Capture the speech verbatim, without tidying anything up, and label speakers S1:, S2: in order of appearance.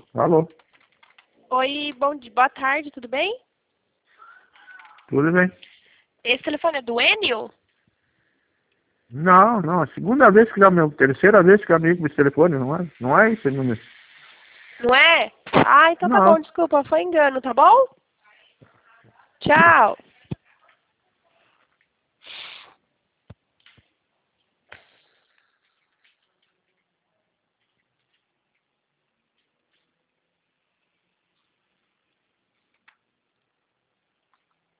S1: Alô?
S2: Oi, bom dia, boa tarde, tudo bem?
S1: Tudo bem?
S2: Esse telefone é do Enio?
S1: Não, não. A segunda vez que dá meu. Terceira vez que dá meu esse telefone, não é? Não é esse número.
S2: Não é? Ah, então tá bom,
S1: Não.
S2: desculpa, foi engano, tá bom? Tchau.